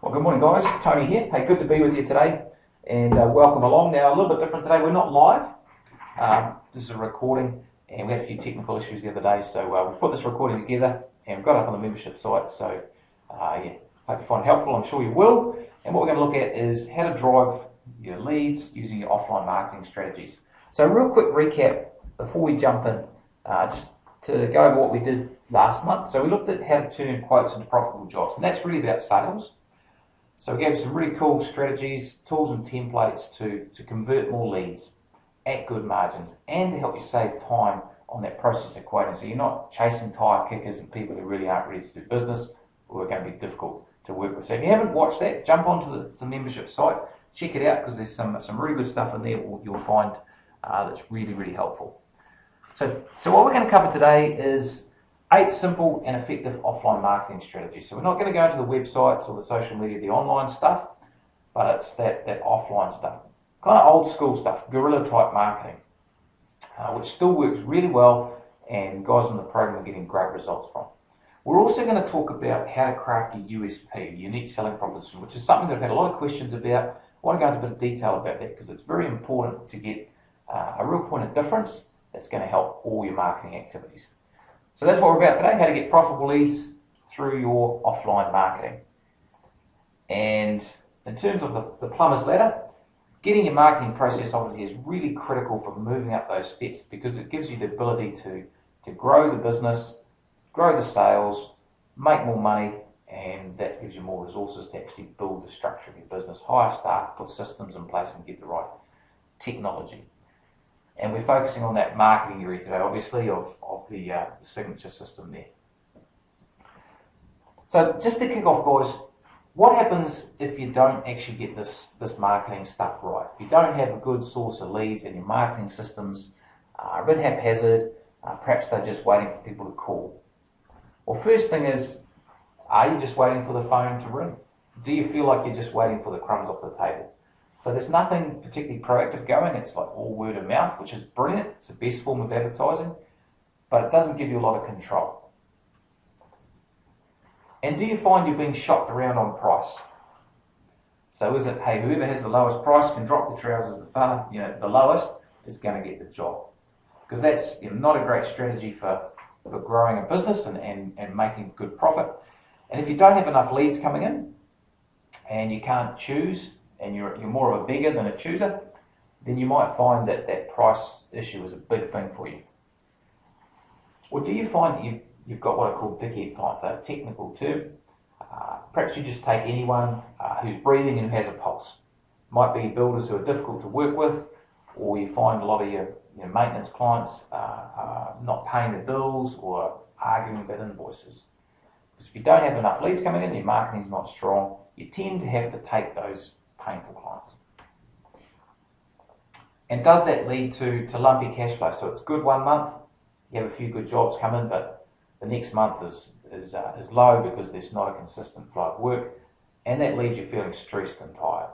Well, good morning, guys. Tony here. Hey, good to be with you today, and welcome along. Now, a little bit different today. We're not live. This is a recording, and we had a few technical issues the other day, so we've put this recording together and we've got it up on the membership site. So, yeah, hope you find it helpful. I'm sure you will. And what we're going to look at is how to drive your leads using your offline marketing strategies. So, real quick recap before we jump in, just to go over what we did last month. So, we looked at how to turn quotes into profitable jobs, and that's really about sales. So we gave some really cool strategies, tools and templates to convert more leads at good margins and to help you save time on that process of quoting. So you're not chasing tire kickers and people who really aren't ready to do business who are going to be difficult to work with. So if you haven't watched that, jump onto the membership site, check it out because there's some really good stuff in there you'll find that's really, really helpful. So what we're going to cover today is 8 simple and effective offline marketing strategies. So we're not going to go into the websites or the social media, the online stuff, but it's that offline stuff. Kind of old school stuff, guerrilla type marketing, which still works really well and guys on the program are getting great results from. We're also going to talk about how to craft a USP, a unique selling proposition, which is something that I've had a lot of questions about. I want to go into a bit of detail about that because it's very important to get a real point of difference that's going to help all your marketing activities. So that's what we're about today, how to get profitable leads through your offline marketing. And in terms of the plumber's ladder, getting your marketing process obviously is really critical for moving up those steps because it gives you the ability to grow the business, grow the sales, make more money, and that gives you more resources to actually build the structure of your business, hire staff, put systems in place and get the right technology. And we're focusing on that marketing area today, obviously, of the signature system there. So just to kick off, guys, what happens if you don't actually get this marketing stuff right? If you don't have a good source of leads and your marketing systems are a bit haphazard, perhaps they're just waiting for people to call. Well, first thing is, are you just waiting for the phone to ring? Do you feel like you're just waiting for the crumbs off the table? So there's nothing particularly proactive going. It's like all word of mouth, which is brilliant. It's the best form of advertising, but it doesn't give you a lot of control. And do you find you're being shopped around on price? So is it, hey, whoever has the lowest price can drop the trousers the lowest is going to get the job? Because that's not a great strategy for growing a business and making good profit. And if you don't have enough leads coming in and you can't choose, and you're more of a beggar than a chooser, then you might find that price issue is a big thing for you. Or do you find that you've got what I call dickhead clients, a technical term? Perhaps you just take anyone who's breathing and who has a pulse. Might be builders who are difficult to work with, or you find a lot of your maintenance clients not paying their bills or arguing about invoices. Because if you don't have enough leads coming in, your marketing's not strong, you tend to have to take those painful clients. And does that lead to lumpy cash flow? So it's good one month, you have a few good jobs come in, but the next month is low because there's not a consistent flow of work, and that leaves you feeling stressed and tired.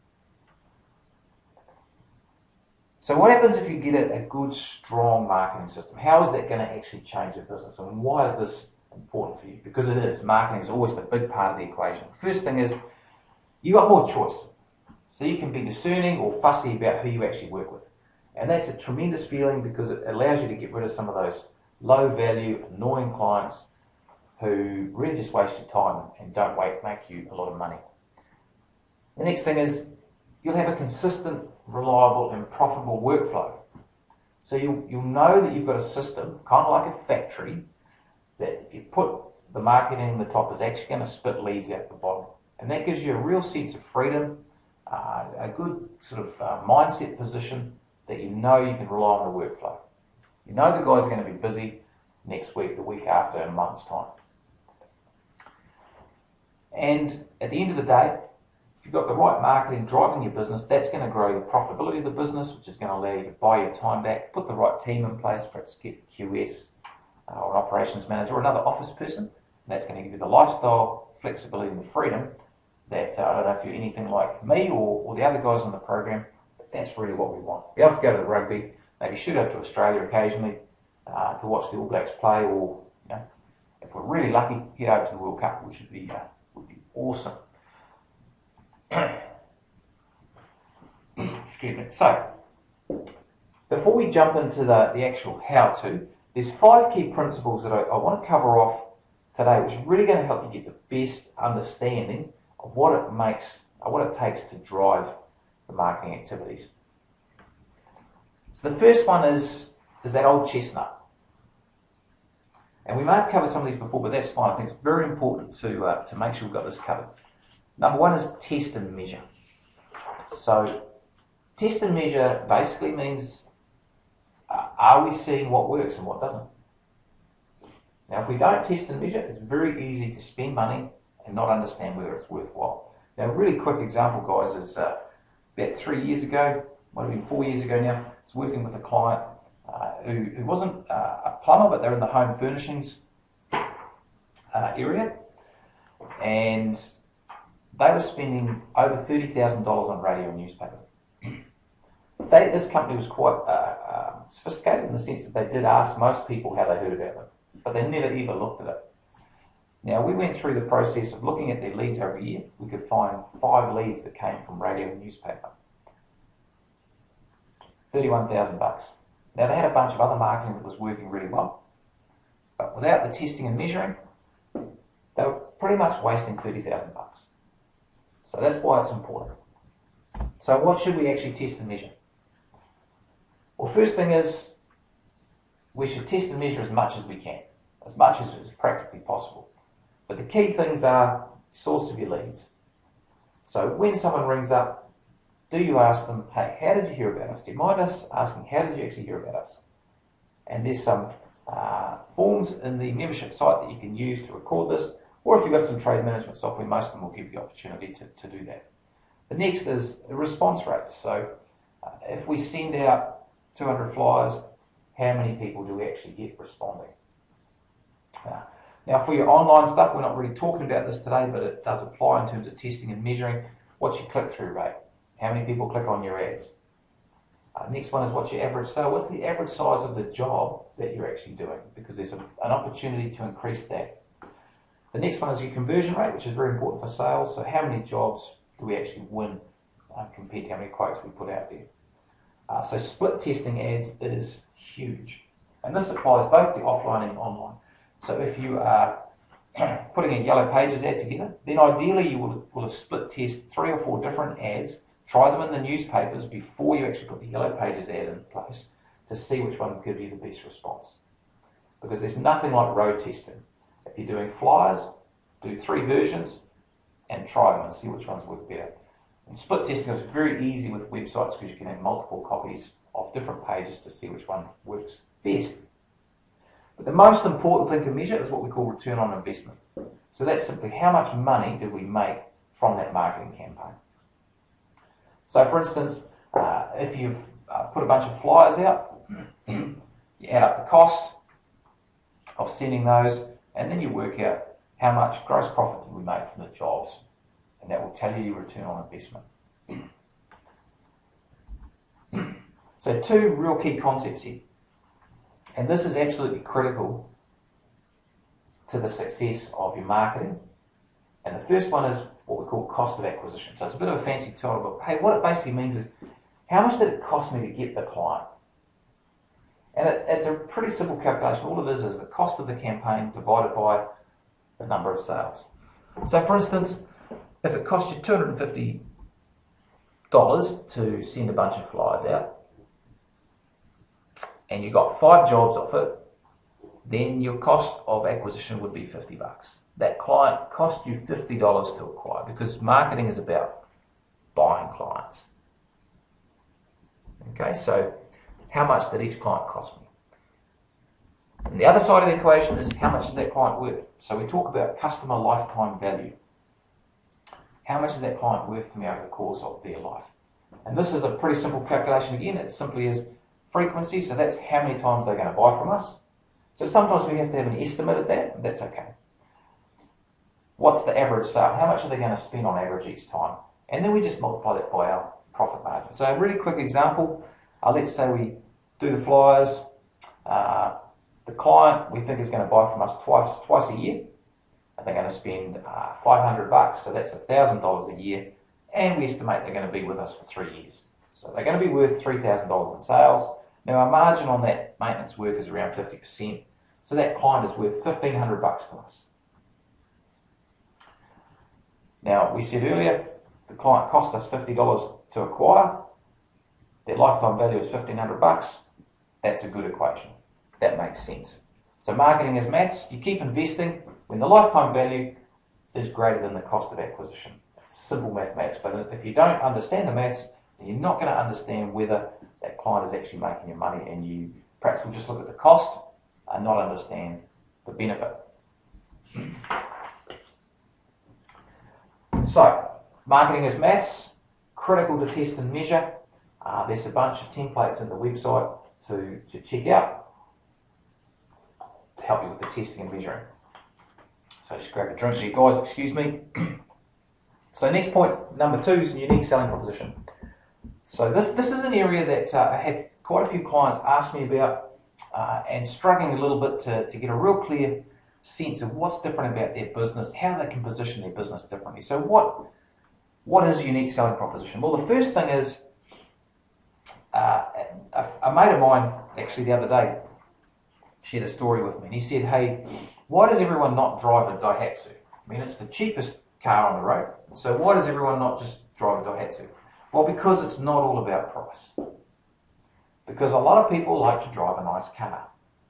So what happens if you get a good, strong marketing system? How is that going to actually change your business? And why is this important for you? Because it is. Marketing is always the big part of the equation. The first thing is you got more choice. So you can be discerning or fussy about who you actually work with. And that's a tremendous feeling because it allows you to get rid of some of those low value, annoying clients who really just waste your time and don't make you a lot of money. The next thing is you'll have a consistent, reliable and profitable workflow. So you'll know that you've got a system, kind of like a factory, that if you put the marketing in the top is actually going to spit leads out the bottom. And that gives you a real sense of freedom, a good sort of mindset position that you know you can rely on the workflow. You know the guy's going to be busy next week, the week after, in a month's time. And at the end of the day, if you've got the right marketing driving your business, that's going to grow the profitability of the business, which is going to allow you to buy your time back, put the right team in place, perhaps get a QS or an operations manager or another office person. And that's going to give you the lifestyle, flexibility and the freedom that I don't know if you're anything like me or the other guys on the program, but that's really what we want. Be able to go to the rugby, maybe shoot over to Australia occasionally to watch the All Blacks play, or if we're really lucky, head over to the World Cup, which would be awesome. Excuse me. So, before we jump into the actual how-to, there's 5 key principles that I want to cover off today, which is really going to help you get the best understanding of what it takes to drive the marketing activities. So the first one is that old chestnut. And we may have covered some of these before, but that's fine. I think it's very important to make sure we've got this covered. Number 1 is test and measure. So test and measure basically means, are we seeing what works and what doesn't? Now, if we don't test and measure, it's very easy to spend money and not understand whether it's worthwhile. Now, a really quick example, guys, is about 3 years ago, might have been 4 years ago now, I was working with a client who wasn't a plumber, but they're in the home furnishings area, and they were spending over $30,000 on radio and newspaper. This company was quite sophisticated in the sense that they did ask most people how they heard about them, but they never ever looked at it. Now, we went through the process of looking at their leads every year. We could find 5 leads that came from radio and newspaper. $31,000. Now, they had a bunch of other marketing that was working really well, but without the testing and measuring, they were pretty much wasting $30,000. So that's why it's important. So what should we actually test and measure? Well, first thing is, we should test and measure as much as we can, as much as is practically possible. But the key things are source of your leads. So when someone rings up, do you ask them, hey, how did you hear about us? Do you mind us asking, how did you actually hear about us? And there's some forms in the membership site that you can use to record this, or if you've got some trade management software, most of them will give you the opportunity to do that. The next is response rates. So if we send out 200 flyers, how many people do we actually get responding? Now, for your online stuff, we're not really talking about this today, but it does apply in terms of testing and measuring. What's your click-through rate? How many people click on your ads? Next one is what's your average sale? What's the average size of the job that you're actually doing? Because there's an opportunity to increase that. The next one is your conversion rate, which is very important for sales. So how many jobs do we actually win compared to how many quotes we put out there? So split testing ads is huge. And this applies both to offline and online. So if you are putting a Yellow Pages ad together, then ideally you will have split test 3 or 4 different ads, try them in the newspapers before you actually put the Yellow Pages ad in place to see which one will give you the best response. Because there's nothing like road testing. If you're doing flyers, do 3 versions and try them and see which ones work better. And split testing is very easy with websites because you can have multiple copies of different pages to see which one works best. But the most important thing to measure is what we call return on investment. So that's simply how much money did we make from that marketing campaign. So for instance, if you've put a bunch of flyers out, you add up the cost of sending those, and then you work out how much gross profit did we make from the jobs, and that will tell you your return on investment. So 2 real key concepts here. And this is absolutely critical to the success of your marketing. And the first one is what we call cost of acquisition. So it's a bit of a fancy title, but hey, what it basically means is how much did it cost me to get the client? And it's a pretty simple calculation. All it is the cost of the campaign divided by the number of sales. So for instance, if it cost you $250 to send a bunch of flyers out, and you got 5 jobs off it, then your cost of acquisition would be $50. That client cost you $50 to acquire, because marketing is about buying clients. Okay, so how much did each client cost me? And the other side of the equation is how much is that client worth? So we talk about customer lifetime value. How much is that client worth to me over the course of their life? And this is a pretty simple calculation again. It simply is frequency, so that's how many times they're going to buy from us. So sometimes we have to have an estimate of that, and that's okay. What's the average sale? How much are they going to spend on average each time? And then we just multiply that by our profit margin. So a really quick example, let's say we do the flyers. The client we think is going to buy from us twice a year, and they're going to spend $500, so that's $1,000 a year, and we estimate they're going to be with us for 3 years. So they're going to be worth $3,000 in sales. Now our margin on that maintenance work is around 50%, so that client is worth $1,500 to us. Now we said earlier, the client cost us $50 to acquire, their lifetime value is $1,500, that's a good equation. That makes sense. So marketing is maths, you keep investing when the lifetime value is greater than the cost of acquisition. It's simple mathematics, but if you don't understand the maths, then you're not going to understand whether that client is actually making you money, and you perhaps will just look at the cost and not understand the benefit. So, marketing is maths, critical to test and measure. There's a bunch of templates in the website to check out to help you with the testing and measuring. So just grab a drink there, guys, excuse me. So next point, number 2, is unique selling proposition. So this is an area that I had quite a few clients ask me about and struggling a little bit to get a real clear sense of what's different about their business, how they can position their business differently. So what is unique selling proposition? Well, the first thing is, a mate of mine actually the other day shared a story with me, and he said, hey, why does everyone not drive a Daihatsu? I mean, it's the cheapest car on the road, so why does everyone not just drive a Daihatsu? Well, because it's not all about price. Because a lot of people like to drive a nice car.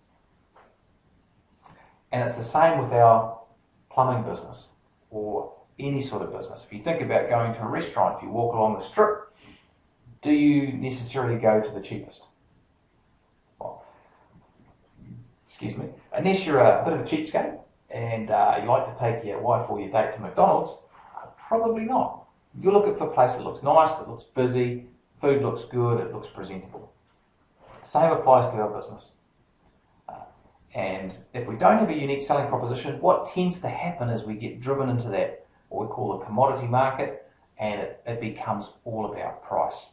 And it's the same with our plumbing business or any sort of business. If you think about going to a restaurant, if you walk along the strip, do you necessarily go to the cheapest? Well, excuse me, unless you're a bit of a cheapskate and you like to take your wife or your date to McDonald's, probably not. You're looking for a place that looks nice, that looks busy, food looks good, it looks presentable. Same applies to our business. And if we don't have a unique selling proposition, what tends to happen is we get driven into that, what we call a commodity market, and it becomes all about price.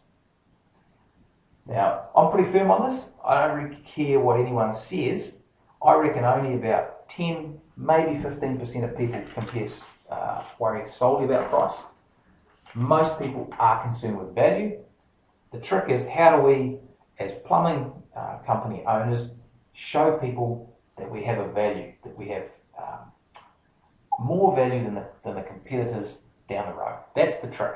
Now, I'm pretty firm on this. I don't really care what anyone says. I reckon only about 10, maybe 15% of people worry solely about price. Most people are concerned with value. The trick is, how do we, as plumbing company owners, show people that we have a value, that we have more value than the competitors down the road? That's the trick.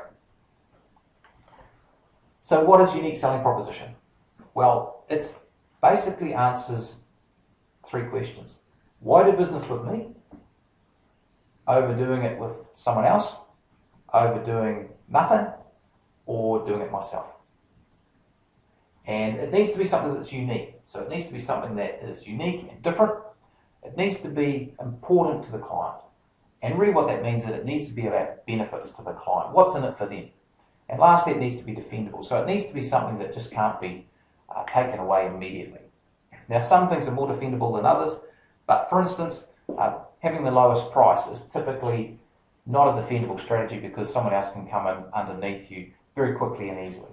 So what is unique selling proposition? Well, it basically answers 3 questions. Why do business with me? Overdoing it with someone else? Overdoing nothing? Or doing it myself? And it needs to be something that's unique. So it needs to be something that is unique and different. It needs to be important to the client. And really what that means is that it needs to be about benefits to the client. What's in it for them? And lastly, it needs to be defendable. So it needs to be something that just can't be taken away immediately. Now, some things are more defendable than others, but for instance, having the lowest price is typically not a defendable strategy because someone else can come in underneath you very quickly and easily.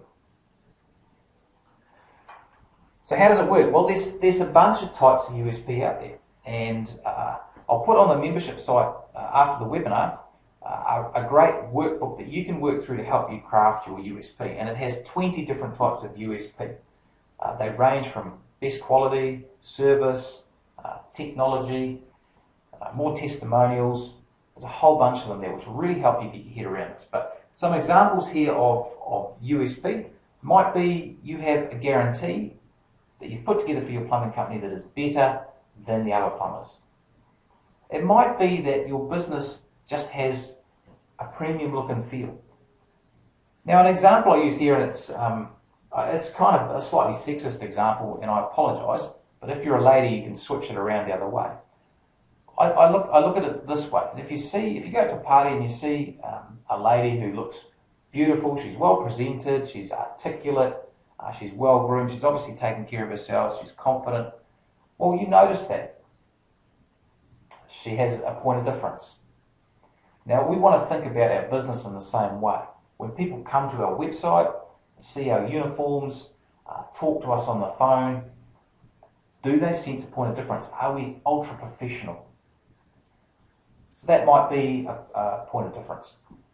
So how does it work? Well, there's a bunch of types of USP out there, and I'll put on the membership site after the webinar a great workbook that you can work through to help you craft your USP, and it has 20 different types of USP. They range from best quality, service, technology, more testimonials. There's a whole bunch of them there which will really help you get your head around this. But some examples here of USP might be you have a guarantee that you've put together for your plumbing company that is better than the other plumbers. It might be that your business just has a premium look and feel. Now, an example I use here, and it's kind of a slightly sexist example, and I apologise, but if you're a lady, you can switch it around the other way. I look at it this way. If you go to a party and you see a lady who looks beautiful, she's well presented, she's articulate, she's well groomed, she's obviously taking care of herself, she's confident, well, you notice that. She has a point of difference. Now, we want to think about our business in the same way. When people come to our website, see our uniforms, talk to us on the phone, do they sense a point of difference? Are we ultra professional? So that might be a point of difference.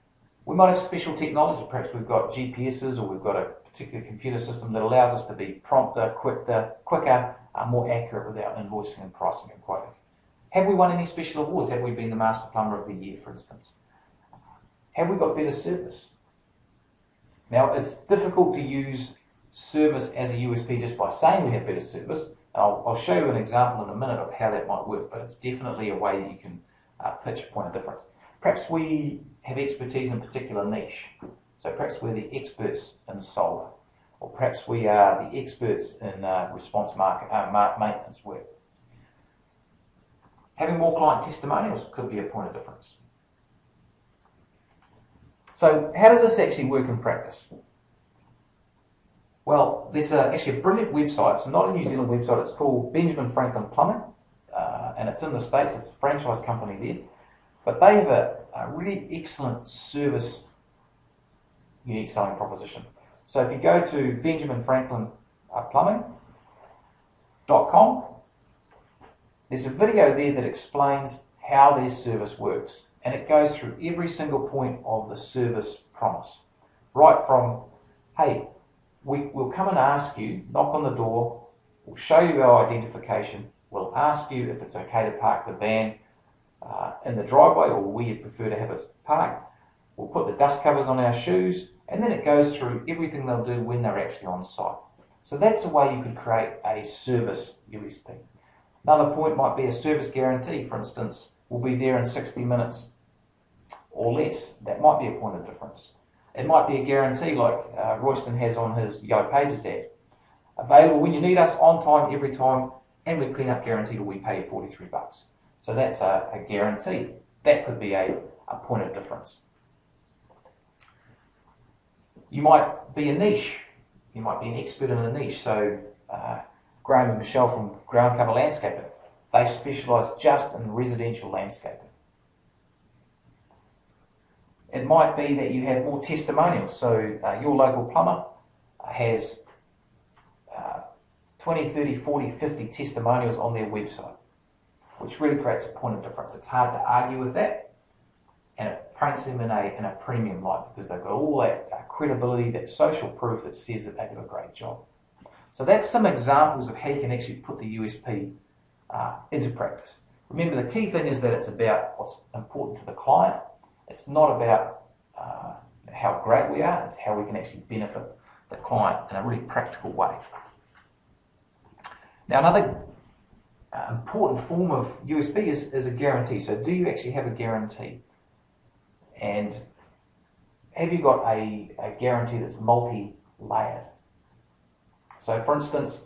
We might have special technology. Perhaps we've got GPSs, or we've got a particular computer system that allows us to be prompter, quicker, more accurate with our invoicing and pricing and quoting. Have we won any special awards? Have we been the Master Plumber of the Year, for instance? Have we got better service? Now, it's difficult to use service as a USP just by saying we have better service. I'll show you an example in a minute of how that might work, but it's definitely a way that you can pitch a point of difference. Perhaps we have expertise in a particular niche. So perhaps we're the experts in solar, or perhaps we are the experts in response maintenance work. Having more client testimonials could be a point of difference. So how does this actually work in practice? Well, there's actually a brilliant website. It's not a New Zealand website. It's called Benjamin Franklin Plumbing, and it's in the States. It's a franchise company there. But they have a really excellent service unique selling proposition. So if you go to benjaminfranklinplumbing.com, there's a video there that explains how their service works. And it goes through every single point of the service promise. Right from, hey, we'll come and ask you, knock on the door, we'll show you our identification, we'll ask you if it's okay to park the van in the driveway or where you'd prefer to have it parked. We'll put the dust covers on our shoes, and then it goes through everything they'll do when they're actually on site. So that's a way you could create a service USP. Another point might be a service guarantee. For instance, we'll be there in 60 minutes or less. That might be a point of difference. It might be a guarantee like Royston has on his Yellow Pages ad. Available when you need us, on time, every time, and we clean up guaranteed or we pay you $43. So that's a guarantee. That could be a point of difference. You might be a niche. You might be an expert in a niche. So Graham and Michelle from Ground Cover Landscaping, they specialise just in residential landscaping. It might be that you have more testimonials. So your local plumber has 20, 30, 40, 50 testimonials on their website, which really creates a point of difference. It's hard to argue with that, and it paints them in a premium light because they've got all that credibility, that social proof that says that they do a great job. So that's some examples of how you can actually put the USP into practice. Remember, the key thing is that it's about what's important to the client. It's not about how great we are, it's how we can actually benefit the client in a really practical way. Now, another important form of USP is a guarantee. So do you actually have a guarantee? And have you got a guarantee that's multi-layered? So for instance,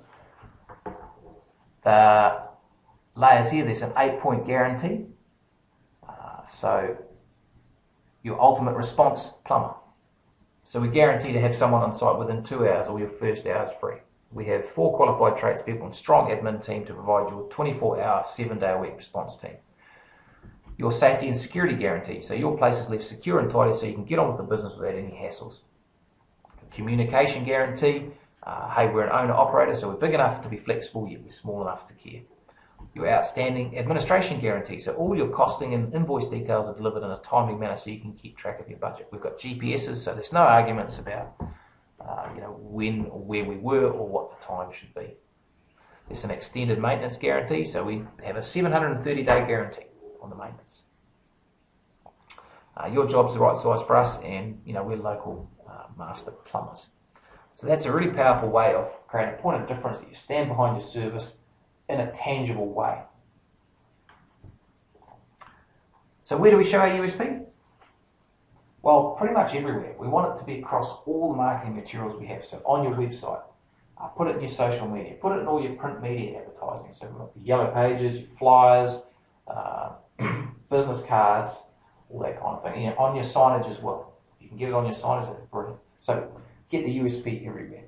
the layers here, there's an 8-point guarantee. So your ultimate response plumber. So we guarantee to have someone on site within 2 hours, or your first hour is free. We have 4 qualified tradespeople and strong admin team to provide you with 24-hour, 7-day-a-week response team. Your safety and security guarantee. So your place is left secure and tidy so you can get on with the business without any hassles. Communication guarantee. Hey, we're an owner-operator, so we're big enough to be flexible, yet we're small enough to care. Your outstanding administration guarantee. So all your costing and invoice details are delivered in a timely manner so you can keep track of your budget. We've got GPSs, so there's no arguments about when or where we were or what the time should be. There's an extended maintenance guarantee, so we have a 730-day guarantee on the maintenance. Your job's the right size for us, and we're local master plumbers. So that's a really powerful way of creating a point of difference that you stand behind your service in a tangible way. So where do we show our USP? Well, pretty much everywhere. We want it to be across all the marketing materials we have. So on your website, put it in your social media, put it in all your print media advertising. So we've got your Yellow Pages, your flyers, business cards, all that kind of thing. On your signage as well. You can get it on your signage, that's brilliant. So get the USP everywhere.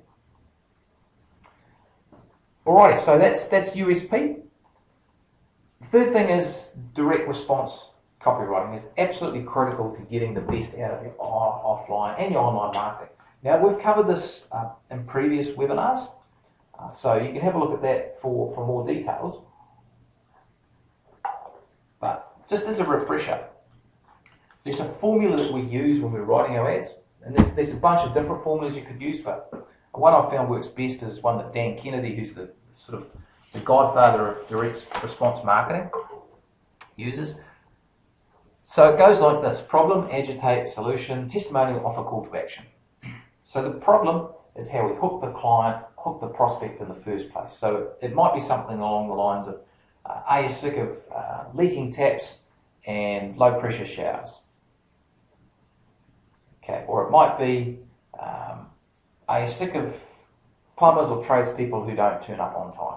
Alrighty, so that's USP. The third thing is direct response copywriting is absolutely critical to getting the best out of your offline and your online marketing. Now, we've covered this in previous webinars, so you can have a look at that for more details. But just as a refresher, There's a formula that we use when we're writing our ads, and there's a bunch of different formulas you could use, but one I've found works best is one that Dan Kennedy, who's the sort of the godfather of direct response marketing, uses. So it goes like this: problem, agitate, solution, testimonial, offer, call to action. So the problem is how we hook the client, hook the prospect in the first place. So it might be something along the lines of, are you sick of leaking taps and low pressure showers? Okay, or it might be, are you sick of plumbers or tradespeople who don't turn up on time?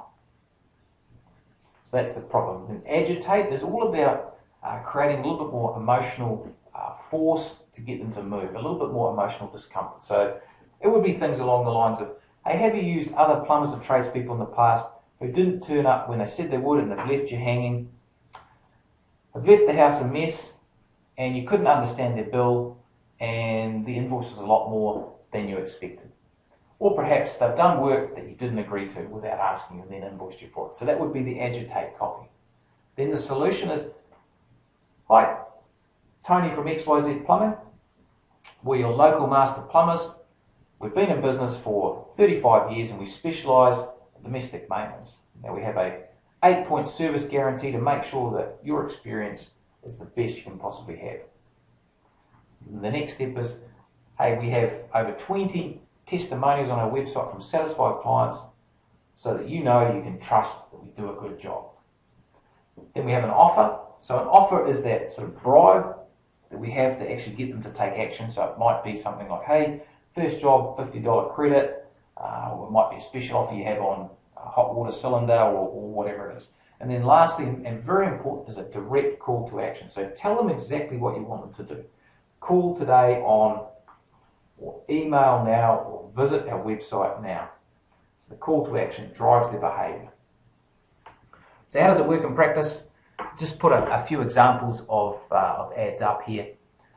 So that's the problem. And agitate is all about creating a little bit more emotional force to get them to move, a little bit more emotional discomfort. So it would be things along the lines of, hey, have you used other plumbers or tradespeople in the past who didn't turn up when they said they would and have left you hanging, have left the house a mess, and you couldn't understand their bill and the invoice was a lot more than you expected? Or perhaps they've done work that you didn't agree to without asking you and then invoiced you for it. So that would be the agitate copy. Then the solution is, hi, Tony from XYZ Plumbing. We're your local master plumbers. We've been in business for 35 years and we specialise in domestic maintenance. Now we have a 8-point service guarantee to make sure that your experience is the best you can possibly have. And the next step is, hey, we have over 20 testimonials on our website from satisfied clients so that you know you can trust that we do a good job. Then we have an offer. So an offer is that sort of bribe that we have to actually get them to take action. So it might be something like, hey, first job, $50 credit, or it might be a special offer you have on a hot water cylinder or whatever it is. And then lastly, and very important, is a direct call to action. So tell them exactly what you want them to do. Call today on, or email now, or visit our website now. So the call to action drives their behaviour. So how does it work in practice? Just put a few examples of ads up here.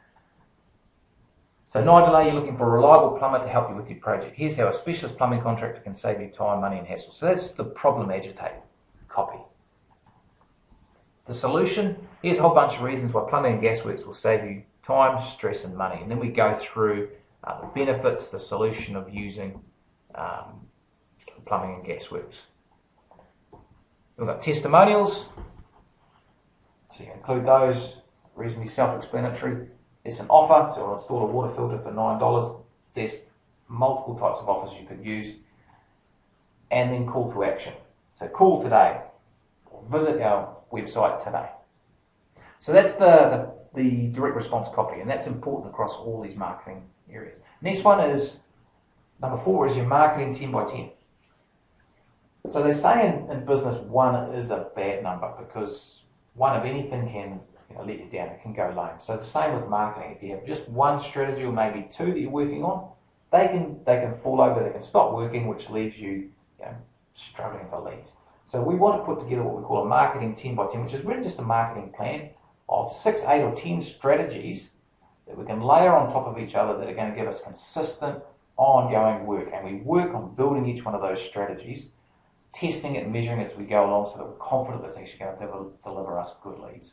So Nigel, are you looking for a reliable plumber to help you with your project? Here's how a specialist plumbing contractor can save you time, money and hassle. So that's the problem agitate copy. The solution, here's a whole bunch of reasons why Plumbing and Gasworks will save you time, stress and money. And then we go through the benefits, the solution of using Plumbing and Gasworks. We've got testimonials, so you can include those, reasonably self-explanatory. There's an offer, so I'll install a water filter for $9. There's multiple types of offers you could use. And then call to action. So call today, or visit our website today. So that's the direct response copy, and that's important across all these marketing areas. Next one is, number 4 is your marketing 10 by 10. So they say in business 1 is a bad number because 1 of anything can let you down, it can go lame. So the same with marketing. If you have just 1 strategy or maybe 2 that you're working on, they can fall over, they can stop working, which leaves you, struggling for leads. So we want to put together what we call a marketing 10 by 10, which is really just a marketing plan of 6, 8 or 10 strategies that we can layer on top of each other that are going to give us consistent, ongoing work. And we work on building each one of those strategies, testing it and measuring it as we go along so that we're confident that it's actually going to deliver us good leads.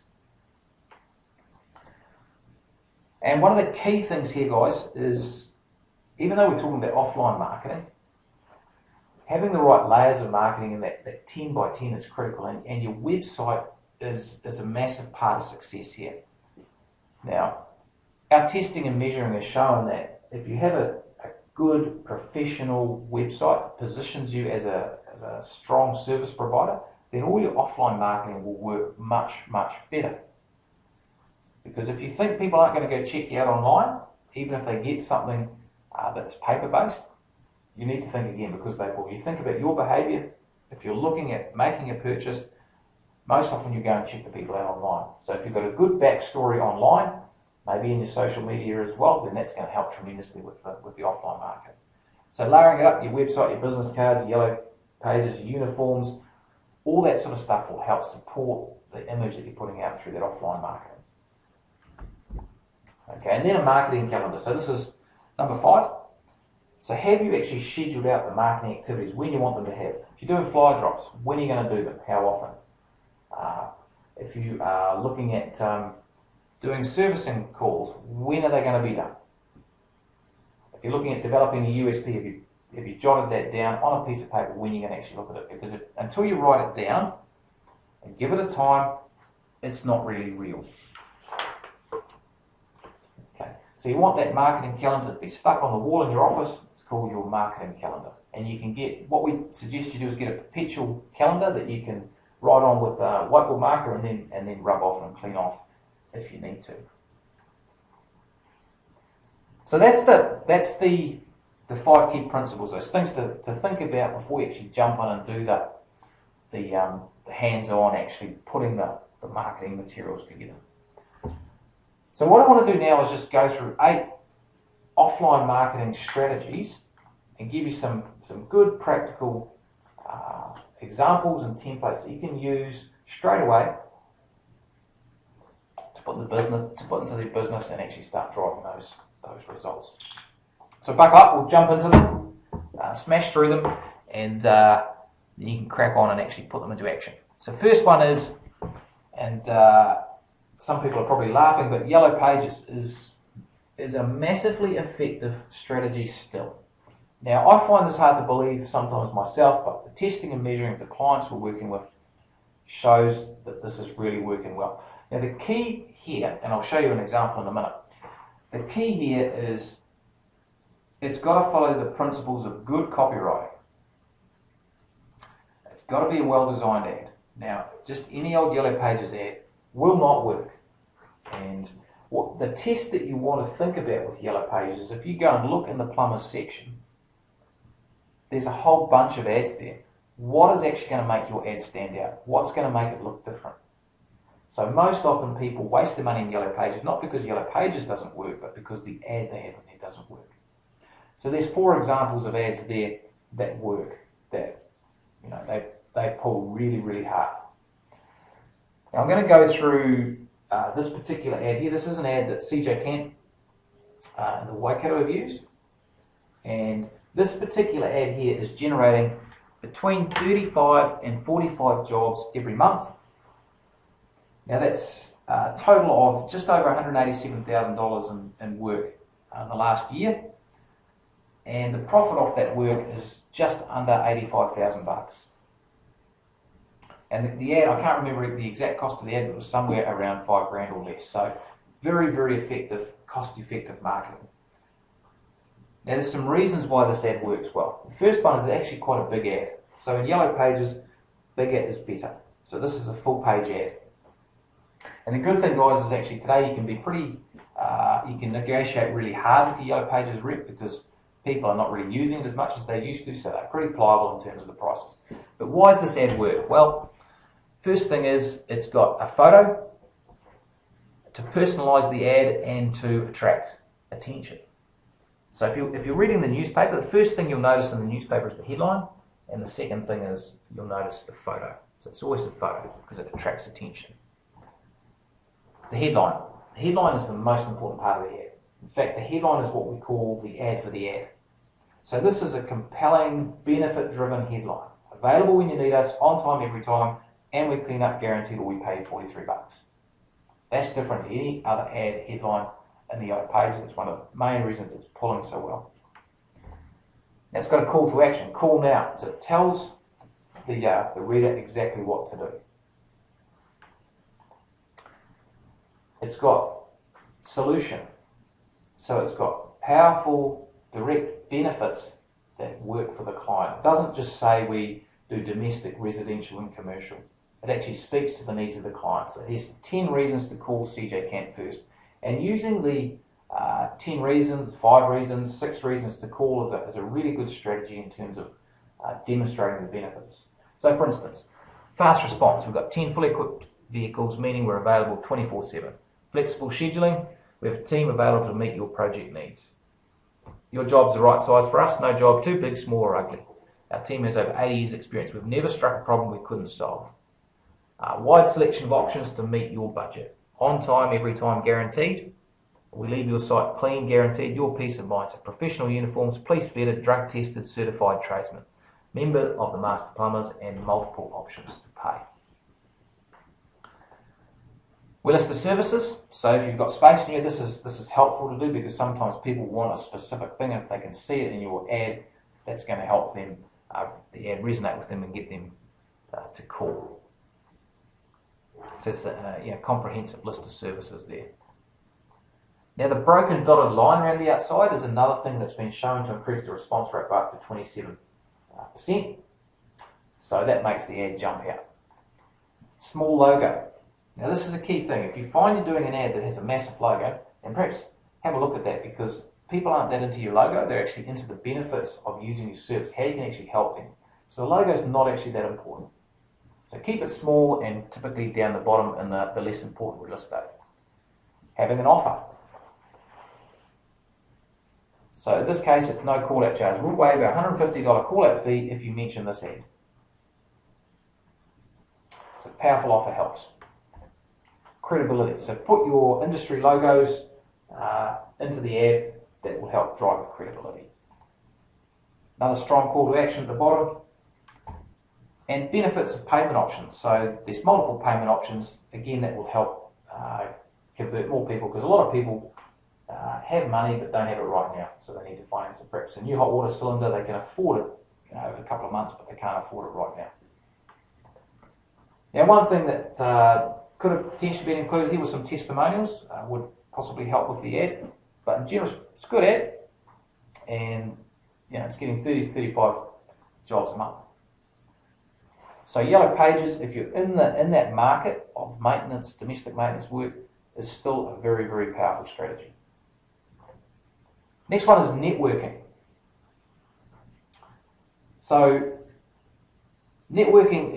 And one of the key things here, guys, is even though we're talking about offline marketing, having the right layers of marketing in that 10 by 10 is critical, and your website is a massive part of success here. Now, our testing and measuring has shown that if you have a good professional website, positions you as a strong service provider, then all your offline marketing will work much, much better. Because if you think people aren't going to go check you out online, even if they get something that's paper-based, you need to think again, because they will. You think about your behaviour. If you're looking at making a purchase, most often you go and check the people out online. So if you've got a good backstory online, maybe in your social media as well, then that's going to help tremendously with the offline market. So layering it up, your website, your business cards, your yellow pages, your uniforms, all that sort of stuff will help support the image that you're putting out through that offline marketing. Okay, and then a marketing calendar. So this is number 5. So have you actually scheduled out the marketing activities when you want them to have? If you're doing flyer drops, when are you going to do them? How often? If you are looking at doing servicing calls, when are they going to be done? If you're looking at developing a USP, have you jotted that down on a piece of paper when you're going to actually look at it? Because until you write it down and give it a time, it's not really real. Okay, so you want that marketing calendar to be stuck on the wall in your office. It's called your marketing calendar. And you can get, what we suggest you do is get a perpetual calendar that you can write on with a whiteboard marker and then rub off and clean off if you need to. So that's the 5 key principles, those things to think about before you actually jump on and do the hands-on, actually putting the marketing materials together. So what I want to do now is just go through 8 offline marketing strategies and give you some good practical examples and templates that you can use straight away to put into the business and actually start driving those results. So buck up, we'll jump into them, smash through them, and you can crack on and actually put them into action. So first one is, and some people are probably laughing, but Yellow Pages is a massively effective strategy still. Now, I find this hard to believe sometimes myself, but the testing and measuring of the clients we're working with shows that this is really working well. Now, the key here, and I'll show you an example in a minute, the key here is it's got to follow the principles of good copywriting. It's got to be a well-designed ad. Now, just any old Yellow Pages ad will not work. And what the test that you want to think about with Yellow Pages is if you go and look in the plumbers section, there's a whole bunch of ads there. What is actually going to make your ad stand out? What's going to make it look different? So most often people waste their money in Yellow Pages, not because Yellow Pages doesn't work, but because the ad they have in there doesn't work. So there's 4 examples of ads there that work, that they pull really, really hard. Now I'm going to go through this particular ad here. This is an ad that CJ Kent and the Waikato have used. And this particular ad here is generating between 35 and 45 jobs every month. Now that's a total of just over $187,000 in work in the last year. And the profit off that work is just under $85,000. And the ad, I can't remember the exact cost of the ad, but it was somewhere around $5,000 or less. So very, very effective, cost-effective marketing. Now there's some reasons why this ad works well. The first one is it's actually quite a big ad. So in Yellow Pages, bigger is better. So this is a full page ad. And the good thing, guys, is actually today you can be pretty, you can negotiate really hard with your Yellow Pages rep because people are not really using it as much as they used to, so they're pretty pliable in terms of the prices. But why does this ad work? Well, first thing is it's got a photo to personalise the ad and to attract attention. So if you're reading the newspaper, the first thing you'll notice in the newspaper is the headline, and the second thing is you'll notice the photo. So it's always the photo because it attracts attention. The headline. The headline is the most important part of the ad. In fact, the headline is what we call the ad for the ad. So this is a compelling, benefit-driven headline. Available when you need us, on time every time, and we clean up guaranteed or we pay $43. That's different to any other ad headline in the Yellow Pages. It's one of the main reasons it's pulling so well. Now it's got a call to action, call now. So it tells the reader exactly what to do. It's got solution. So it's got powerful, direct benefits that work for the client. It doesn't just say we do domestic, residential and commercial. It actually speaks to the needs of the client. So here's 10 reasons to call CJ Kent first. And using the 10 reasons, 5 reasons, 6 reasons to call is a really good strategy in terms of demonstrating the benefits. So for instance, fast response. We've got 10 fully equipped vehicles, meaning we're available 24/7. Flexible scheduling. We have a team available to meet your project needs. Your job's the right size for us. No job too big, small or ugly. Our team has over 80 years experience. We've never struck a problem we couldn't solve. Wide selection of options to meet your budget. On time, every time guaranteed. We leave your site clean, guaranteed. Your peace of mind. So professional uniforms, police vetted, drug tested, certified tradesmen. Member of the Master Plumbers and multiple options to pay. We list the services. So if you've got space in here, this is helpful to do because sometimes people want a specific thing, and if they can see it in your ad, that's going to help them, the ad resonate with them and get them to call. So it's a comprehensive list of services there. Now the broken dotted line around the outside is another thing that's been shown to increase the response rate by up to 27%. So that makes the ad jump out. Small logo. Now this is a key thing. If you find you're doing an ad that has a massive logo, then perhaps have a look at that, because people aren't that into your logo, they're actually into the benefits of using your service, how you can actually help them. So the logo is not actually that important. So keep it small and typically down the bottom in the less important real estate. Having an offer. So in this case, it's no call-out charge. We'll waive a $150 call-out fee if you mention this ad. So powerful offer helps. Credibility. So put your industry logos into the ad. That will help drive the credibility. Another strong call to action at the bottom. And benefits of payment options. So there's multiple payment options. Again, that will help convert more people, because a lot of people have money but don't have it right now, so they need to finance it. Perhaps a new hot water cylinder, they can afford it over a couple of months, but they can't afford it right now. Now, one thing that could have potentially been included here was some testimonials. Would possibly help with the ad, but in general, it's a good ad, and it's getting 30 to 35 jobs a month. So Yellow Pages, if you're in that market of maintenance, domestic maintenance work, is still a very, very powerful strategy. Next one is networking. So networking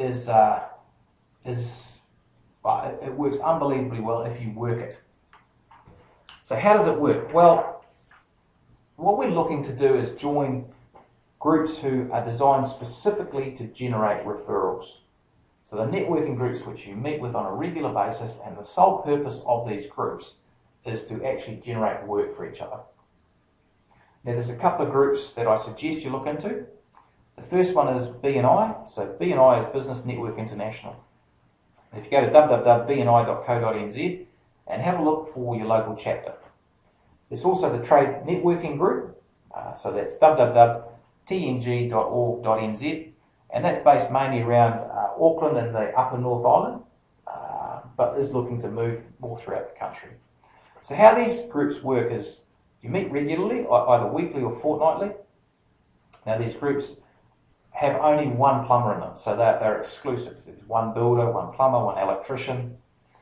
it works unbelievably well if you work it. So how does it work? Well, what we're looking to do is join groups who are designed specifically to generate referrals. So the networking groups which you meet with on a regular basis, and the sole purpose of these groups is to actually generate work for each other. Now there's a couple of groups that I suggest you look into. The first one is BNI. So BNI is Business Network International. If you go to www.bni.co.nz and have a look for your local chapter. There's also the Trade Networking Group. So that's www.tng.org.nz, and that's based mainly around Auckland and the upper North Island, but is looking to move more throughout the country. So how these groups work is you meet regularly, either weekly or fortnightly. Now these groups have only one plumber in them, so they're exclusive. There's one builder, one plumber, one electrician,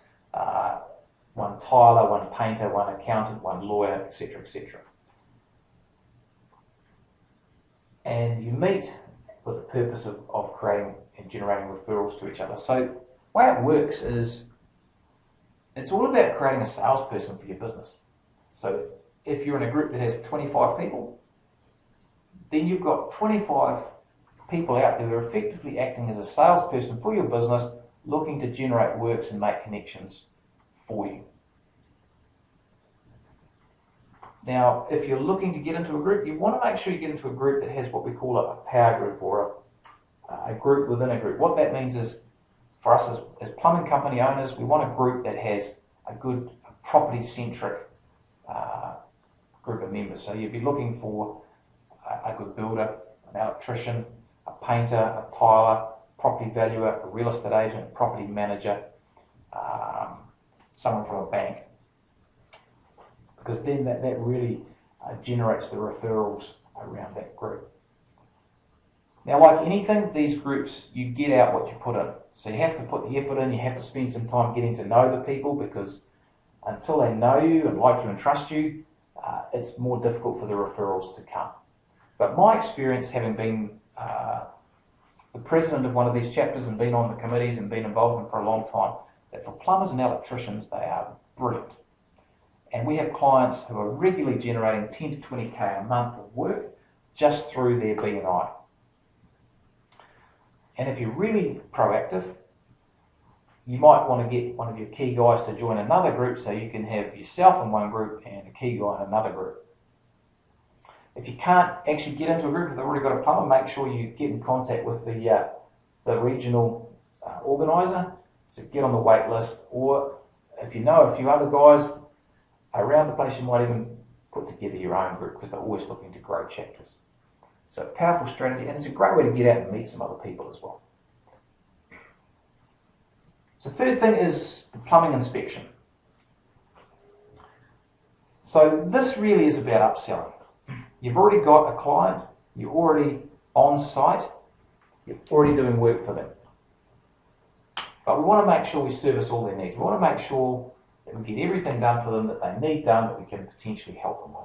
one tiler, one painter, one accountant, one lawyer, etc., etc. And you meet with the purpose of creating and generating referrals to each other. So the way it works is it's all about creating a salesperson for your business. So if you're in a group that has 25 people, then you've got 25 people out there who are effectively acting as a salesperson for your business, looking to generate works and make connections for you. Now, if you're looking to get into a group, you want to make sure you get into a group that has what we call a power group, or a group within a group. What that means is, for us as plumbing company owners, we want a group that has a good property-centric group of members. So you'd be looking for a good builder, an electrician, a painter, a tiler, property valuer, a real estate agent, a property manager, someone from a bank. Because then that really generates the referrals around that group. Now, like anything, these groups, you get out what you put in. So you have to put the effort in, you have to spend some time getting to know the people, because until they know you and like you and trust you, it's more difficult for the referrals to come. But my experience, having been the president of one of these chapters and been on the committees and been involved in them for a long time, that for plumbers and electricians, they are brilliant. And we have clients who are regularly generating 10 to 20k a month of work just through their BNI. And if you're really proactive, you might want to get one of your key guys to join another group, so you can have yourself in one group and a key guy in another group. If you can't actually get into a group, if they've already got a plumber, make sure you get in contact with the regional organiser. So get on the wait list, or if you know a few other guys around the place, you might even put together your own group because they're always looking to grow chapters. So powerful strategy, and it's a great way to get out and meet some other people as well. So third thing is the plumbing inspection. So this really is about upselling. You've already got a client, you're already on site, you're already doing work for them. But we want to make sure we service all their needs. We want to make sure that we get everything done for them that they need done, that we can potentially help them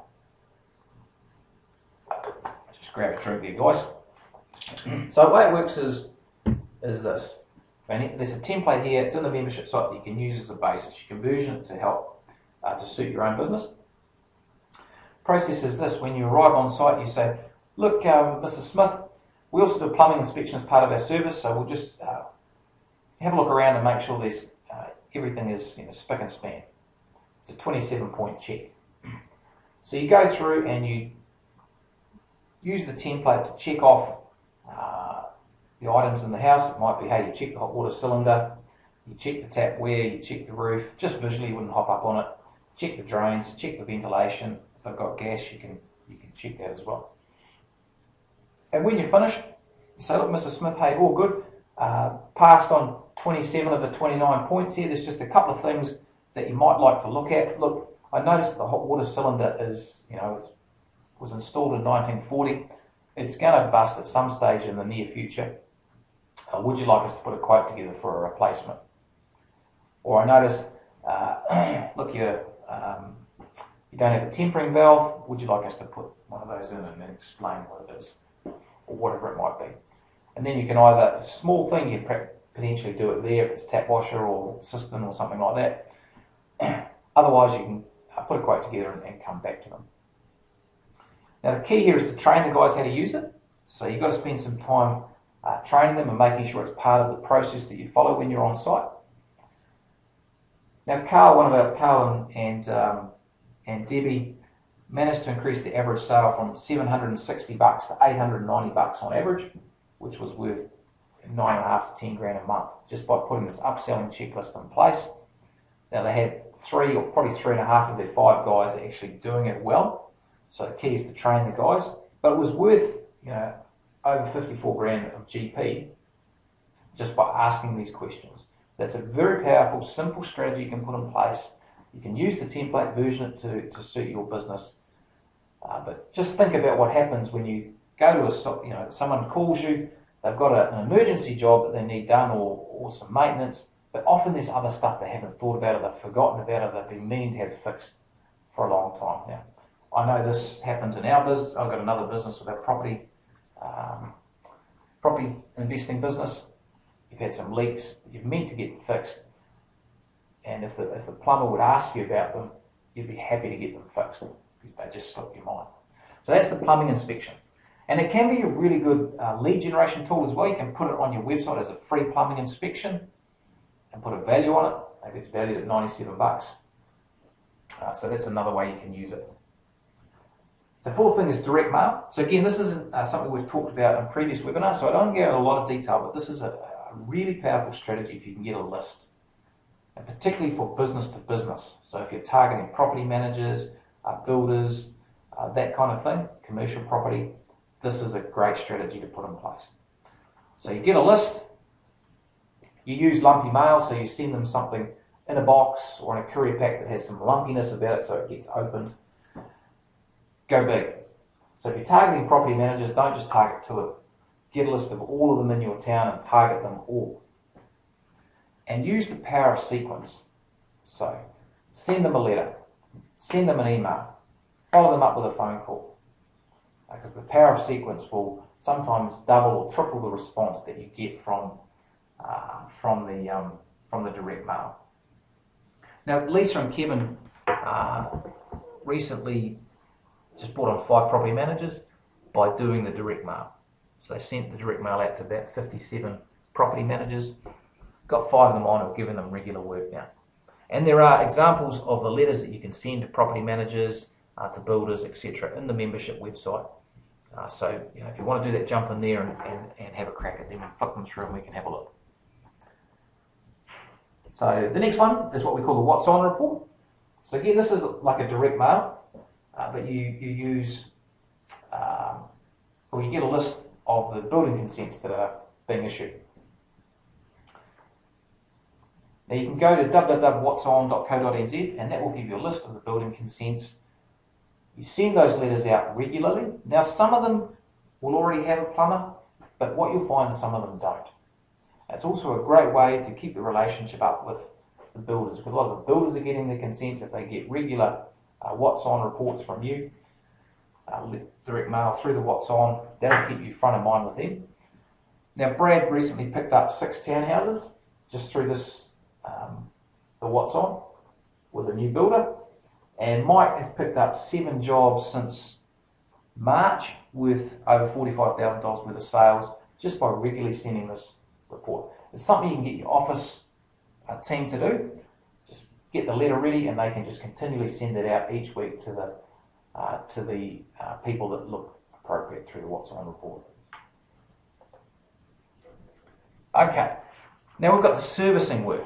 on. Just grab a drink there, guys. So the way it works is this. There's a template here, it's in the membership site that you can use as a basis. You can version it to help to suit your own business. Process is this: when you arrive on site, you say, look, Mrs. Smith, we also do a plumbing inspection as part of our service, so we'll just have a look around and make sure there's everything is spick and span. It's a 27-point check. So you go through and you use the template to check off the items in the house. It might be, hey, you check the hot water cylinder, you check the tap wear, you check the roof. Just visually, you wouldn't hop up on it. Check the drains, check the ventilation. If they've got gas, you can check that as well. And when you're finished, you say, look, Mrs. Smith, hey, all good. Passed on 27 of the 29 points here. There's just a couple of things that you might like to look at. Look, I noticed that the hot water cylinder is, it was installed in 1940. It's going to bust at some stage in the near future. Would you like us to put a quote together for a replacement? Or I notice, look, you don't have a tempering valve. Would you like us to put one of those in and then explain what it is, or whatever it might be? And then you can either, if it's a small thing, you potentially do it there if it's tap washer or cistern or something like that. Otherwise, you can put a quote together and come back to them. Now, the key here is to train the guys how to use it. So you've got to spend some time training them and making sure it's part of the process that you follow when you're on site. Now, Carl and Debbie managed to increase the average sale from $760 to $890 on average, which was worth $9.5 to 10 grand a month, just by putting this upselling checklist in place. Now, they had 3 or probably 3.5 of their 5 guys actually doing it well. So the key is to train the guys. But it was worth over 54 grand of GP just by asking these questions. That's a very powerful, simple strategy you can put in place. You can use the template, version it to suit your business. But just think about what happens when you go to someone calls you, they've got an emergency job that they need done or some maintenance, but often there's other stuff they haven't thought about or they've forgotten about or they've been meaning to have fixed for a long time now. I know this happens in our business. I've got another business with a property investing business. You've had some leaks that you've meant to get fixed, and if the plumber would ask you about them, you'd be happy to get them fixed because they just slip your mind. So that's the plumbing inspection. And it can be a really good lead generation tool as well. You can put it on your website as a free plumbing inspection and put a value on it. Maybe it's valued at $97. So that's another way you can use it. The fourth thing is direct mail. So again, this isn't something we've talked about in previous webinars, so I don't go into a lot of detail, but this is a really powerful strategy if you can get a list, and particularly for business to business. So if you're targeting property managers, builders, that kind of thing, commercial property, this is a great strategy to put in place. So you get a list, you use lumpy mail, so you send them something in a box or in a courier pack that has some lumpiness about it so it gets opened. Go big. So if you're targeting property managers, don't just target 2. Get a list of all of them in your town and target them all. And use the power of sequence. So send them a letter, send them an email, follow them up with a phone call. Because the power of sequence will sometimes double or triple the response that you get from the direct mail. Now, Lisa and Kevin recently just brought on 5 property managers by doing the direct mail. So they sent the direct mail out to about 57 property managers, got 5 of them on and given them regular work now. And there are examples of the letters that you can send to property managers, to builders, etc. in the membership website. So if you want to do that, jump in there and have a crack at them and flick them through and we can have a look. So the next one is what we call the What's On report. So again, this is like a direct mail, but you use, or you get a list of the building consents that are being issued. Now you can go to www.whatson.co.nz and that will give you a list of the building consents. You send those letters out regularly. Now some of them will already have a plumber, but what you'll find is some of them don't. It's also a great way to keep the relationship up with the builders, because a lot of the builders are getting the consents if they get regular What's On reports from you, direct mail through the What's On. That'll keep you front of mind with them. Now Brad recently picked up 6 townhouses just through this the What's On with a new builder, and Mike has picked up 7 jobs since March with over $45,000 worth of sales just by regularly sending this report. It's something you can get your office team to do. Just get the letter ready and they can just continually send it out each week to the people that look appropriate through the What's On report. Okay, now we've got the servicing work.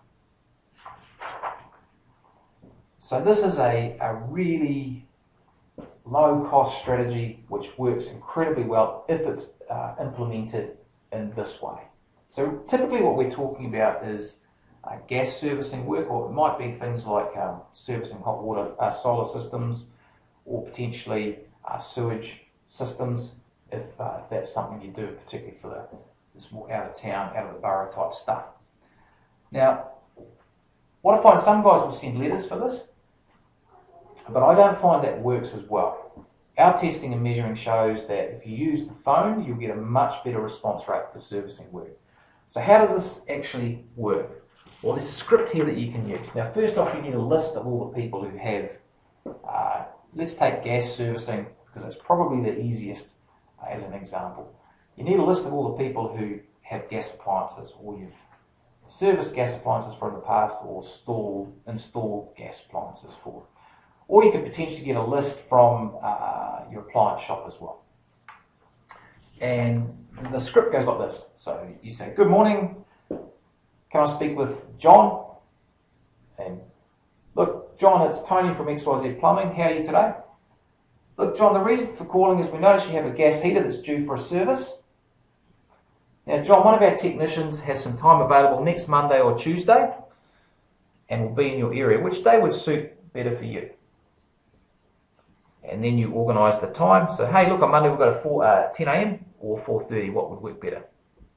So this is a really low-cost strategy which works incredibly well if it's implemented in this way. So typically what we're talking about is gas servicing work, or it might be things like servicing hot water solar systems, or potentially sewage systems if that's something you do, particularly for this more out of town, out of the borough type stuff. Now, what I find, some guys will send letters for this, but I don't find that works as well. Our testing and measuring shows that if you use the phone, you'll get a much better response rate for servicing work. So how does this actually work? Well, there's a script here that you can use. Now, first off, you need a list of all the people who have, let's take gas servicing, because it's probably the easiest as an example. You need a list of all the people who have gas appliances, or you've serviced gas appliances from the past, or installed gas appliances for. Or you could potentially get a list from your appliance shop as well. And the script goes like this. So you say, good morning, can I speak with John? And look, John, it's Tony from XYZ Plumbing. How are you today? Look, John, the reason for calling is we noticed you have a gas heater that's due for a service. Now, John, one of our technicians has some time available next Monday or Tuesday and will be in your area. Which day would suit better for you? And then you organise the time. So, hey, look, on Monday we've got a 10 a.m. or 4:30. What would work better?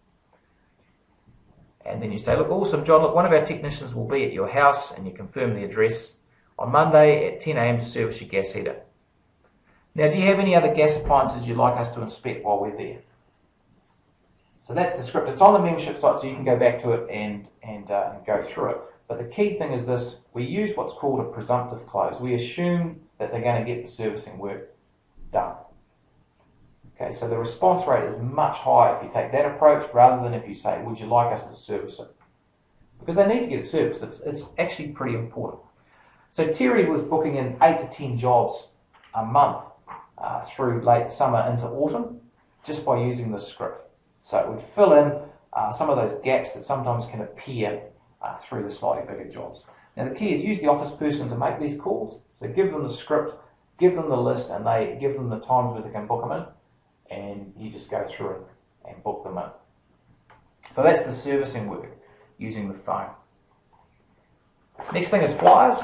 And then you say, look, awesome, John, look, one of our technicians will be at your house, and you confirm the address on Monday at 10 a.m. to service your gas heater. Now, do you have any other gas appliances you'd like us to inspect while we're there? So that's the script. It's on the membership site, so you can go back to it and go through it. But the key thing is this: we use what's called a presumptive close. We assume that they're going to get the servicing work done. Okay, so the response rate is much higher if you take that approach rather than if you say, would you like us to service it? Because they need to get it serviced. It's actually pretty important. So Terry was booking in 8 to 10 jobs a month through late summer into autumn just by using this script. So it would fill in some of those gaps that sometimes can appear through the slightly bigger jobs. Now the key is use the office person to make these calls. So give them the script, give them the list, and they give them the times where they can book them in, and you just go through it and book them in. So that's the servicing work using the phone. Next thing is flyers.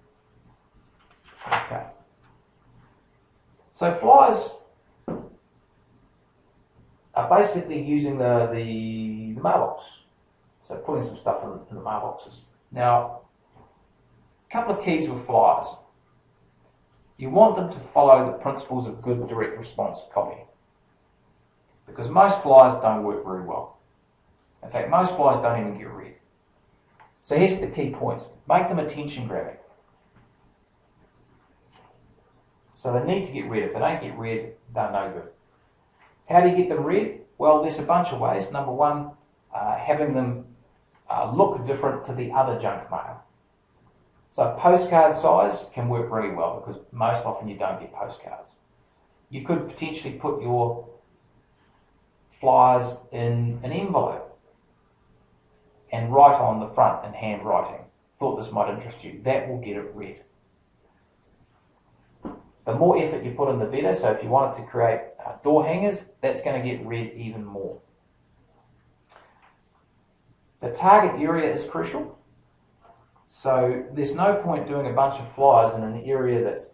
Okay. So flyers are basically using the mailbox. So putting some stuff in the mailboxes. Now, a couple of keys with flyers. You want them to follow the principles of good direct response copy, because most flyers don't work very well. In fact, most flyers don't even get read. So here's the key points. Make them attention grabbing. So they need to get read. If they don't get read, they're no good. How do you get them read? Well, there's a bunch of ways. Number one, having them look different to the other junk mail. So postcard size can work really well because most often you don't get postcards. You could potentially put your flyers in an envelope. and write on the front in handwriting. Thought this might interest you. That will get it read. The more effort you put in, the better. So if you wanted to create door hangers, that's going to get read even more. The target area is crucial. So there's no point doing a bunch of flyers in an area that's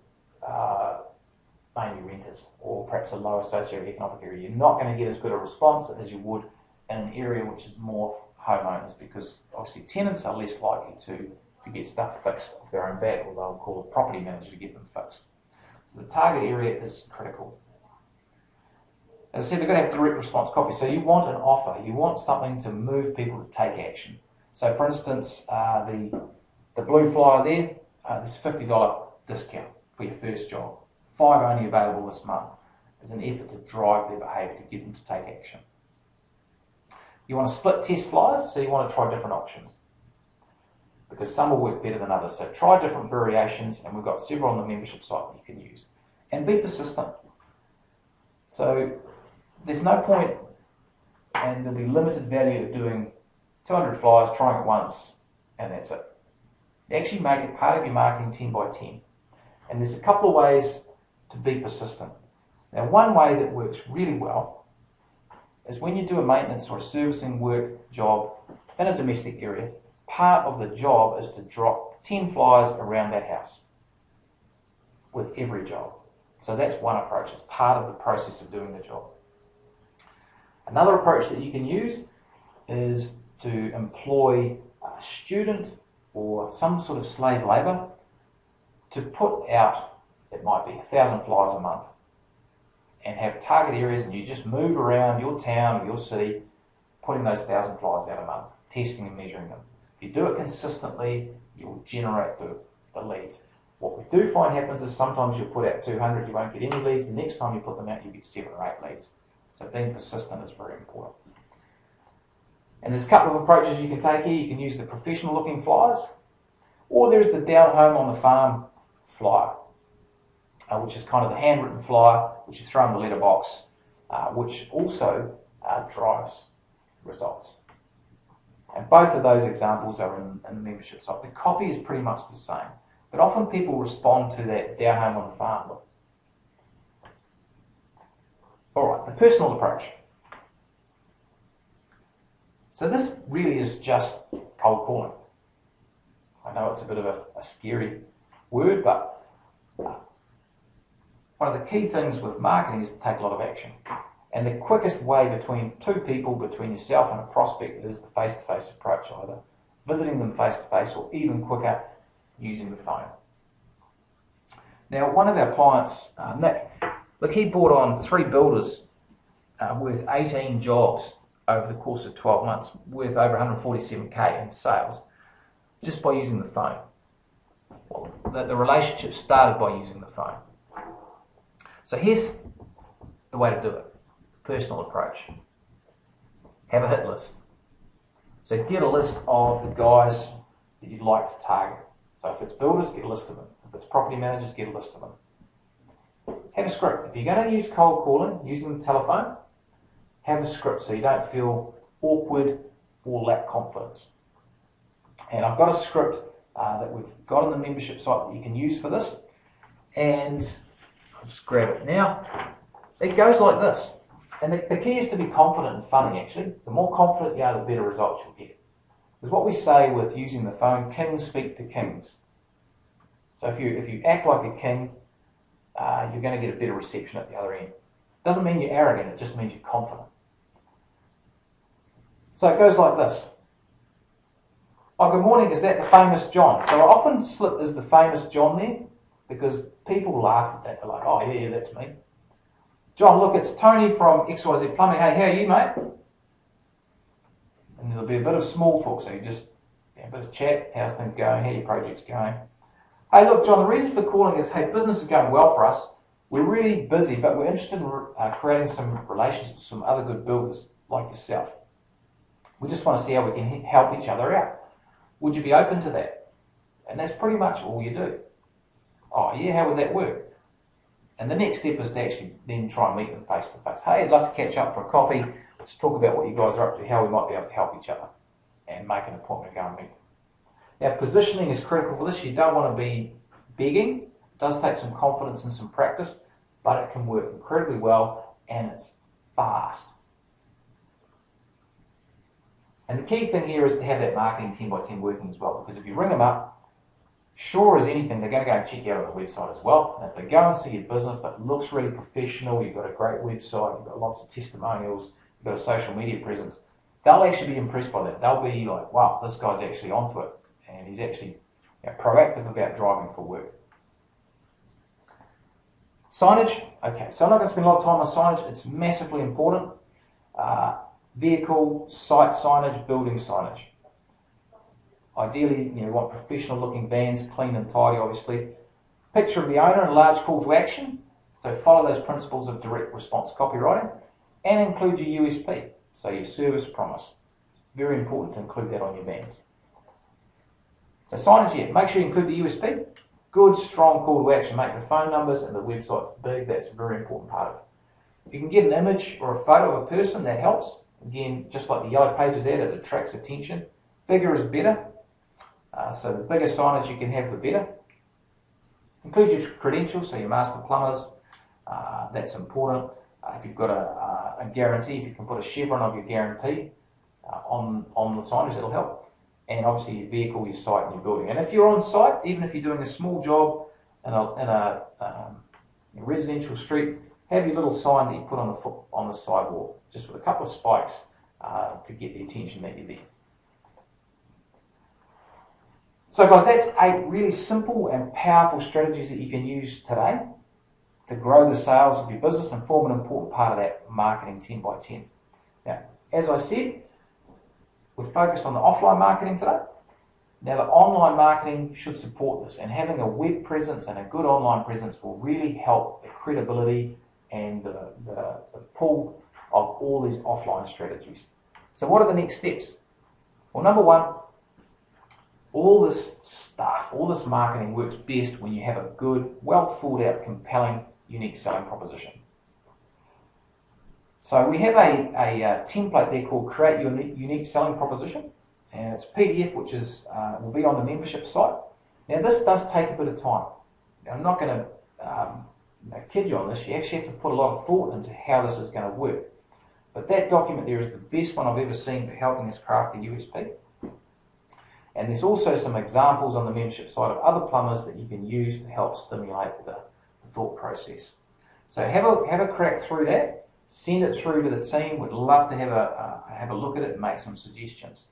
mainly renters or perhaps a lower socioeconomic area. You're not going to get as good a response as you would in an area which is more homeowners, because obviously tenants are less likely to get stuff fixed off their own bat, or they'll call a property manager to get them fixed. So the target area is critical. As I said, they've got to have direct response copy. So you want an offer. You want something to move people to take action. So for instance, the blue flyer there, there's a $50 discount for your first job. 5 only available this month. As an effort to drive their behaviour, to get them to take action. You want to split test flyers, so you want to try different options, because some will work better than others. So try different variations, and we've got several on the membership site that you can use. And be persistent. So there's no point, and there'll be limited value of doing 200 flyers, trying it once, and that's it. Actually make it part of your marketing 10 by 10. And there's a couple of ways to be persistent. Now, one way that works really well is when you do a maintenance or a servicing work job in a domestic area, part of the job is to drop 10 flyers around that house with every job. So that's one approach. It's part of the process of doing the job. Another approach that you can use is to employ a student or some sort of slave labour to put out, it might be 1,000 flyers a month, and have target areas, and you just move around your town or your city putting those 1,000 flyers out a month, testing and measuring them. If you do it consistently, you will generate the leads. What we do find happens is sometimes you put out 200, you won't get any leads. The next time you put them out, you get 7 or 8 leads. So being persistent is very important. And there's a couple of approaches you can take here. You can use the professional looking flyers, or there's the down home on the farm flyer, which is kind of the handwritten flyer, which you throw in the letterbox, which also drives results. And both of those examples are in the membership site. The copy is pretty much the same, but often people respond to that down home on the farm look. All right, the personal approach. So this really is just cold calling. I know it's a bit of a scary word, but one of the key things with marketing is to take a lot of action. And the quickest way between two people, between yourself and a prospect, is the face-to-face approach, either visiting them face-to-face or even quicker, using the phone. Now, one of our clients, Nick, look, he brought on 3 builders worth 18 jobs over the course of 12 months, worth over 147k in sales, just by using the phone. Well, the relationship started by using the phone. So here's the way to do it. Personal approach. Have a hit list. So get a list of the guys that you'd like to target. So if it's builders, get a list of them. If it's property managers, get a list of them. Have a script. If you're going to use cold calling using the telephone, have a script so you don't feel awkward or lack confidence. And I've got a script that we've got on the membership site that you can use for this. And I'll just grab it now. It goes like this. And the key is to be confident and funny, actually. The more confident you are, the better results you'll get. Because what we say with using the phone, kings speak to kings. So if you act like a king, you're going to get a better reception at the other end. Doesn't mean you're arrogant, it just means you're confident. So it goes like this. Oh, good morning, is that the famous John? So I often slip as the famous John there, because people laugh at that. They're like, oh yeah, that's me. John, look, it's Tony from XYZ Plumbing. Hey, how are you, mate? And there'll be a bit of small talk, so you just a bit of chat. How's things going? How are your projects going? Hey, look, John, the reason for calling is, hey, business is going well for us. We're really busy, but we're interested in creating some relationships with some other good builders like yourself. We just want to see how we can help each other out. Would you be open to that? And that's pretty much all you do. Oh, yeah, how would that work? And the next step is to actually then try and meet them face to face. Hey, I'd love to catch up for a coffee. Let's talk about what you guys are up to, how we might be able to help each other. and make an appointment to go and meet. Now, positioning is critical for this. You don't want to be begging. It does take some confidence and some practice, but it can work incredibly well, and it's fast. And the key thing here is to have that marketing 10 by 10 working as well, because if you ring them up, sure as anything, they're going to go and check you out on the website as well. And if they go and see your business that looks really professional, you've got a great website, you've got lots of testimonials, you've got a social media presence, they'll actually be impressed by that. They'll be like, wow, this guy's actually onto it, and he's actually proactive about driving for work. Signage, okay, so I'm not going to spend a lot of time on signage. It's massively important. Vehicle, site signage, building signage. Ideally, you want professional looking vans, clean and tidy, obviously. Picture of the owner and a large call to action. So follow those principles of direct response copywriting and include your USP, so your service promise. Very important to include that on your vans. So signage, yeah, make sure you include the USP. Good, strong call to action. Make the phone numbers and the website big. That's a very important part of it. If you can get an image or a photo of a person, that helps. Again, just like the Yellow Pages ad, it attracts attention. Bigger is better. So the bigger signage you can have, the better. Include your credentials, so your master plumbers. That's important. If you've got a guarantee, if you can put a chevron of your guarantee on the signage, that'll help. And obviously your vehicle, your site, and your building. And if you're on site, even if you're doing a small job in a residential street, have your little sign that you put on the sidewalk, just with a couple of spikes to get the attention that you're there. So guys, that's 8 really simple and powerful strategies that you can use today to grow the sales of your business and form an important part of that marketing 10 by 10. Now, as I said, we're focused on the offline marketing today. Now, the online marketing should support this, and having a web presence and a good online presence will really help the credibility and the pull of all these offline strategies. So what are the next steps? Well, number one, all this stuff, all this marketing works best when you have a good, well thought out, compelling, unique selling proposition. So we have a template there called Create Your Unique Selling Proposition, and it's PDF, which will be on the membership site. Now this does take a bit of time. Now, I'm not going to kid you on this. You actually have to put a lot of thought into how this is going to work. But that document there is the best one I've ever seen for helping us craft the USP. And there's also some examples on the membership site of other plumbers that you can use to help stimulate the thought process. So have a crack through that. Send it through to the team. We'd love to have a look at it and make some suggestions.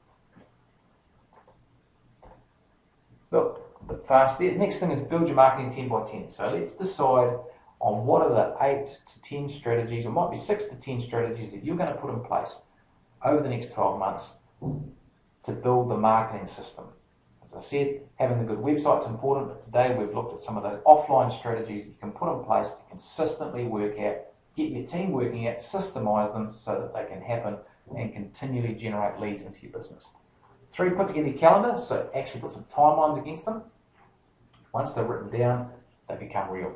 Look, a bit fast there. Next thing is build your marketing 10 by 10. So let's decide on what are the 8 to 10 strategies, or might be 6 to 10 strategies that you're going to put in place over the next 12 months to build the marketing system. As I said, having a good website is important, but today we've looked at some of those offline strategies that you can put in place to consistently work out, get your team working out, systemize them so that they can happen and continually generate leads into your business. 3, put together your calendar, so actually put some timelines against them. Once they're written down, they become real.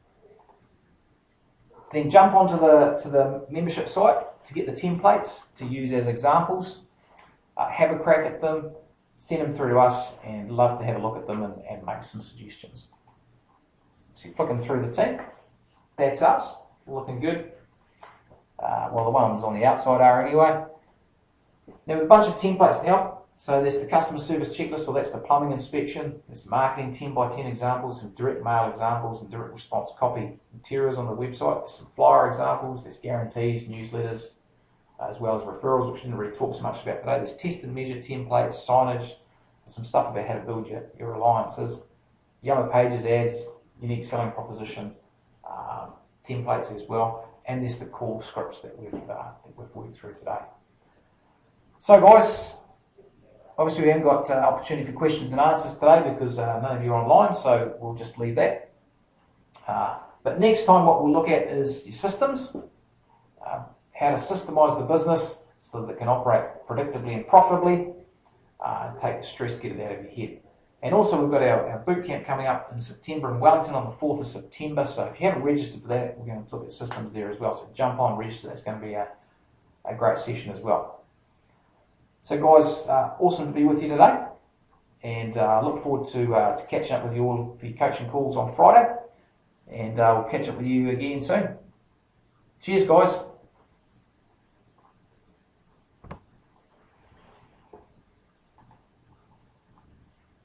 Then jump onto the membership site to get the templates to use as examples. Have a crack at them, send them through to us, and love to have a look at them and make some suggestions. So you're flicking through the team. That's us, looking good. Well, the ones on the outside are anyway. Now, with a bunch of templates to help. So there's the customer service checklist, or that's the plumbing inspection. There's marketing 10 by 10 examples, some direct mail examples, and direct response copy materials on the website. There's some flyer examples, there's guarantees, newsletters, as well as referrals, which we didn't really talk so much about today. There's test and measure templates, signage, there's some stuff about how to build your alliances, Yellow Pages ads, unique selling proposition, templates as well, and there's the call scripts that we've worked through today. So guys, obviously we haven't got opportunity for questions and answers today because none of you are online, so we'll just leave that. But next time what we'll look at is your systems, how to systemize the business so that it can operate predictably and profitably, take the stress, get it out of your head. And also we've got our boot camp coming up in September in Wellington on the 4th of September, so if you haven't registered for that, we're going to look at systems there as well, so jump on, register, that's going to be a great session as well. So guys, awesome to be with you today, and look forward to catching up with you all for your coaching calls on Friday, and we'll catch up with you again soon. Cheers guys.